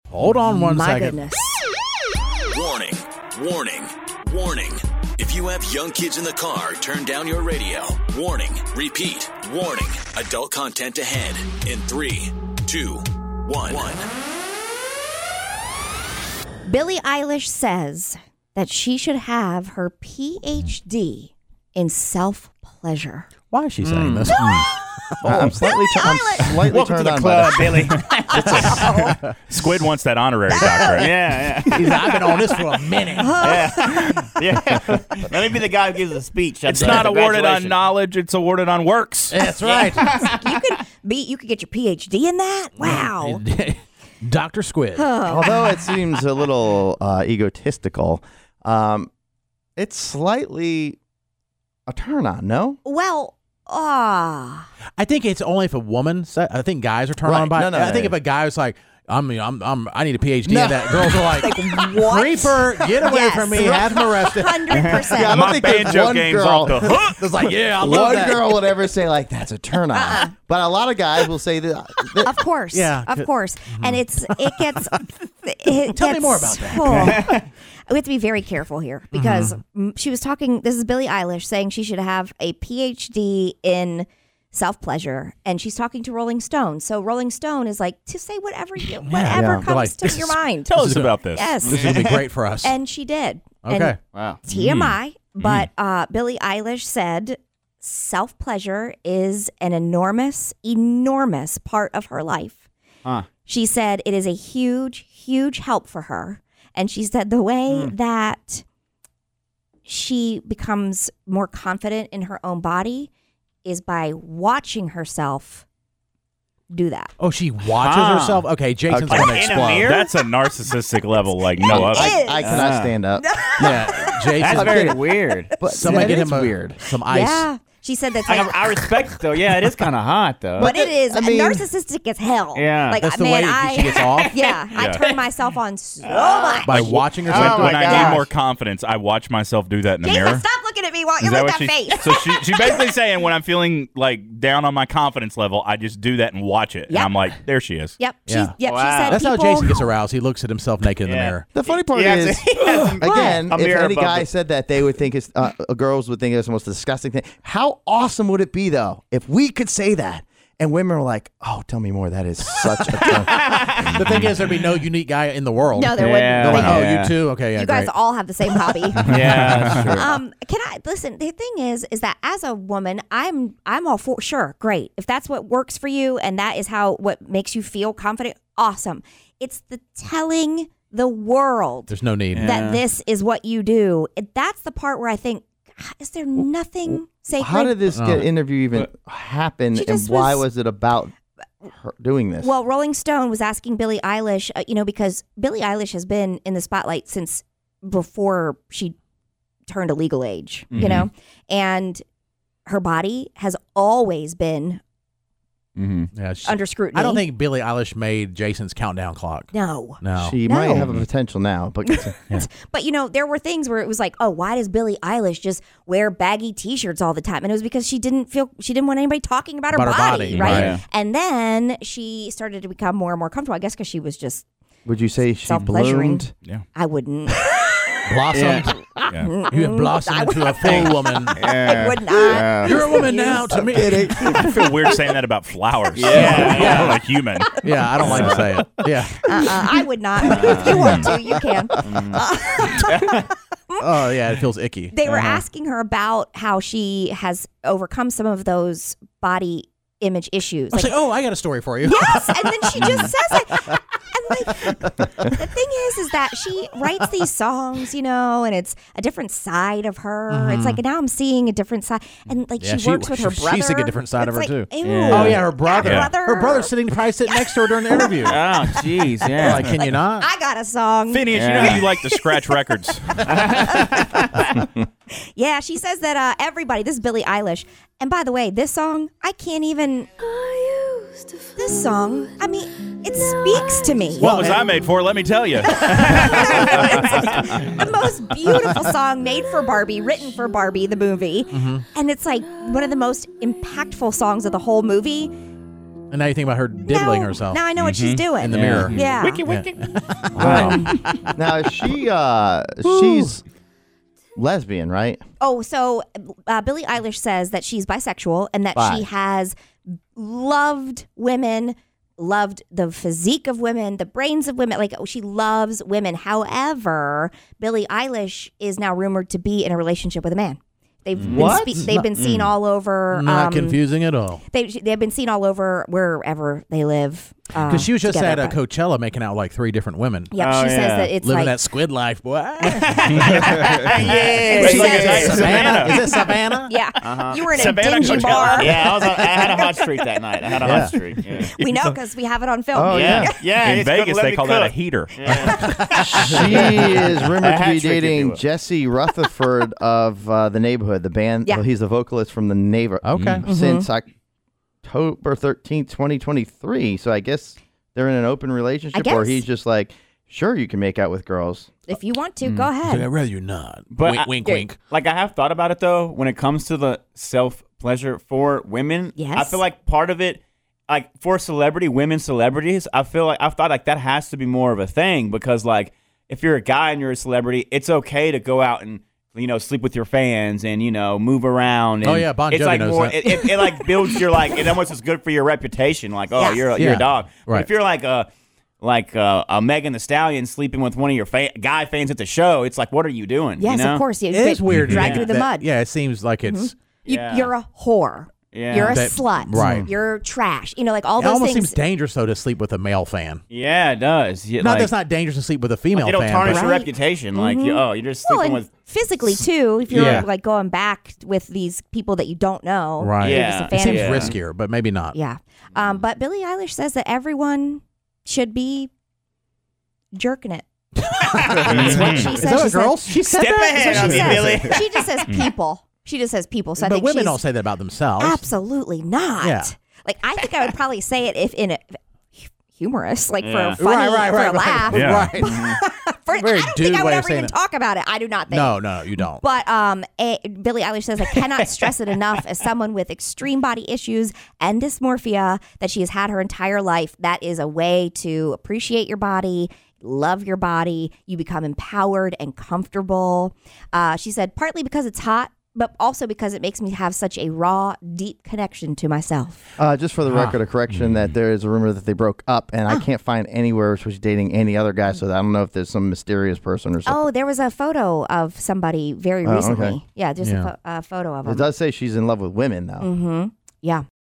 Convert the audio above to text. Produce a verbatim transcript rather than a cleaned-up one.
Hold on one My second. goodness. Warning, warning, warning. If you have young kids in the car, turn down your radio. Warning, repeat, warning. Adult content ahead in three, two, one. Billie Eilish says that she should have her P H D in self-pleasure. Why is she saying Mm. this? I'm slightly, tu- I'm slightly Welcome turned to the on club, by Billy. Squid wants that honorary doctorate. yeah, yeah. He's, I've been on this for a minute. yeah. yeah. Let me be the guy who gives a speech. It's not awarded on knowledge; it's awarded on works. That's right. You could be. You could get your P H D in that. Wow. Doctor Squid. Although it seems a little uh, egotistical, um, it's slightly a turn on, no? Well, ah. I think it's only if a woman. Sa- I think guys are turned Right. on by. No, no, I think no. if a guy was like, "I'm, I'm, I'm, I need a P H D No. in that," girls are like, what? "Creeper, get away Yes. from me! Have him arrested." Hundred Yeah, I percent. don't My think there's banjo one game's girl- off the hook. It's like, yeah, I love One that. girl would ever say like, "That's a turn on," but a lot of guys will say that. that Of course. Yeah. Of course. And it's it gets. It Tell me gets- more about that. Oh. We have to be very careful here because Mm-hmm. mm, she was talking. This is Billie Eilish saying she should have a P H D in self-pleasure, and she's talking to Rolling Stone. So Rolling Stone is like, to say whatever you whatever Yeah. comes They're like, to this your is- mind. Tell us This is a- about this. Yes. This is gonna be great for us. And she did. Okay. And Wow. T M I, but uh, Billie Eilish said self-pleasure is an enormous, enormous part of her life. Huh. She said it is a huge, huge help for her. And she said the way that she becomes more confident in her own body is by watching herself do that. Oh, she watches Huh. herself. Okay, Jason's Okay. gonna In a explode. mirror? That's a narcissistic level like no other. I, is. I cannot Ah. stand up. Yeah, Jason. That's very weird. But Somebody that get is him a, weird. some ice. Yeah. She said that's I, like, I respect it though. Yeah, it is kind of hot though. but it is I mean- narcissistic as hell. Yeah. Like, That's the man, way I, she gets off? Yeah, I Yeah. turn myself on so much. By watching herself. Oh do my when I gosh. need more confidence, I watch myself do that in the Jason, mirror. stop looking at me while Is you're that with what that she? face. So she she basically saying when I'm feeling like down on my confidence level, I just do that and watch it, and Yep. I'm like, there she is. Yep. She's, Yeah. yep. Wow. She said That's how people, Jason gets aroused. He looks at himself naked in the Yeah. mirror. The funny part Yeah, is, he has some- again, A if mirror any above guy the- said that, they would think it's uh, girls would think it's the most disgusting thing. How awesome would it be though if we could say that and women were like, "Oh, tell me more. That is such a turn." The thing is, there'd be no unique guy in the world. No, there Yeah. They're wouldn't. like, oh, Yeah. you too? Okay, yeah, You guys great. all have the same hobby. Yeah, that's true. Um, can I listen? The thing is, is that as a woman, I'm I'm all for sure, great. If that's what works for you, and that is how what makes you feel confident, awesome. It's the telling the world There's no need. Yeah. that this is what you do. That's the part where I think, "God, is there nothing sacred? How did this get Oh. interview even happen, She and just why was- was it about her doing this? Well, Rolling Stone was asking Billie Eilish, uh, you know, because Billie Eilish has been in the spotlight since before she turned a legal age, Mm-hmm. you know, and her body has always been Mm-hmm. Yeah, she- under scrutiny. I don't think Billie Eilish made Jason's countdown clock. No. No. she No. might have a potential now, but But, you know, there were things where it was like, oh, why does Billie Eilish just wear baggy T-shirts all the time? And it was because she didn't feel, she didn't want anybody talking about her, About her body, body, right? right. Yeah. And then she started to become more and more comfortable, I guess because she was just, would you say she Self-pleasuring. bloomed? Yeah. I wouldn't. Blossomed. Yeah. You have blossomed into a full woman. I would not. You're a woman now to me. I feel weird saying that about flowers. Yeah, yeah. Like human. Yeah, I don't like to say it. Yeah. Uh-uh, I would not. If you want to, you can. Oh, yeah, it feels icky. They were asking her about how she has overcome some of those body image issues. I was Like, like, oh, I got a story for you. yes, and then she just says it. And like, the thing is, is that she writes these songs, you know, and it's a different side of her. It's like now I'm seeing a different side, and like Yeah, she she- works with her she- brother. she's seeing a different side of It's her, like, too. ew. Yeah. Oh, yeah, her brother. Yeah. Brother. Her brother's sitting, probably sitting next to her during the interview. Oh, jeez, yeah. Like, can you not? I got a song. Phineas, you know Yeah. you like to scratch records. Yeah, she says that uh, everybody, this is Billie Eilish. And by the way, this song, I can't even. This song, I mean, it speaks to me. What was I made for? Let me tell you. The most beautiful song made for Barbie, written for Barbie, the movie. Mm-hmm. And it's like one of the most impactful songs of the whole movie. And now you think about her diddling now, herself Now I know what she's doing. in the Yeah. mirror. Yeah. Wiki, wiki. Wow. Now is she uh she's lesbian, right? Oh, so uh, Billie Eilish says that she's bisexual and that Bi. she has loved women, loved the physique of women, the brains of women. Like, she loves women. However, Billie Eilish is now rumored to be in a relationship with a man. They've What? been spe- they've been seen all over. Not um, confusing at all. They they've been seen all over wherever they live. uh, Because she was just together, at a but- Coachella making out with like three different women. Yep, Oh, she says yeah. that it's Living like that squid life, boy. Yeah. She Like, says- it's like Savannah? Is it Savannah? yeah. You were in a Savannah dingy Coachella. bar. Yeah, I was on, I had a hot streak that night. I had a Yeah. hot streak. Yeah. We know because we have it on film. Oh, Yeah, yeah. yeah. In it's gonna Vegas, let they me call that a cook. heater. She is rumored A to hat be trick, if you dating will. Jesse Rutherford of uh, The Neighborhood, the band. Yeah. Well, he's the vocalist from The Neighborhood. Okay. Since October thirteenth, twenty twenty-three. So I guess they're in an open relationship, or guess. he's just like, sure, you can make out with girls. If you want to, go ahead. I'd rather you not. But wink, I- wink, yeah, wink. Like, I have thought about it though. When it comes to the self pleasure for women, Yes. I feel like part of it, like for celebrity women celebrities, I feel like I've thought like that has to be more of a thing because like if you're a guy and you're a celebrity, it's okay to go out and you know sleep with your fans and you know move around. And Oh, yeah, Bon it's Jovi like knows more. that. It, it, it like builds your like. It almost is good for your reputation. Like oh Yeah. you're a, you're Yeah. a dog. But Right. if you're like a like uh, a Megan Thee Stallion sleeping with one of your fa- guy fans at the show, it's like what are you doing? Yes, you know? of course. You It is get weird. dragged yeah. through the That- mud. Yeah, it seems like it's. You, Yeah. You're a whore. Yeah. You're a That- slut. right. You're trash. You know, like all It those almost things. seems dangerous though to sleep with a male fan. Yeah, it does. Yeah, Not like, that it's not dangerous to sleep with a female it'll fan. tarnish but- your Right. reputation. Like, you, oh, you're just well, sleeping and with. physically too. If you're Yeah. like going back with these people that you don't know, Right. you're Yeah. just a It fan seems of- Yeah. riskier, but maybe not. Yeah. Um, but Billie Eilish says that everyone should be jerking it. That's what she Is says. that She a girl? She said Step that? ahead says, on she, me, says. Billy. she just says people. She just says people. So I But think women she's, don't say that about themselves. absolutely not. Yeah. Like I think I would probably say it if in a humorous, like Yeah. for a funny, Right, right, for right, a laugh. right. Yeah. Right. For, Very I don't dude think I would way of ever saying even it. talk about it. I do not think. No, no, you don't. But um, a, Billie Eilish says, I cannot stress it enough as someone with extreme body issues and dysmorphia that she has had her entire life. That is a way to appreciate your body, love your body. You become empowered and comfortable. Uh, she said, partly because it's hot, but also because it makes me have such a raw, deep connection to myself. Uh, just for the record, a correction Mm. that there is a rumor that they broke up, and I can't find anywhere where she's dating any other guy, so I don't know if there's some mysterious person or something. Oh, there was a photo of somebody very Oh, okay. recently. Yeah, just Yeah. a pho- a photo of It him. does say she's in love with women, though. Mm-hmm. Yeah.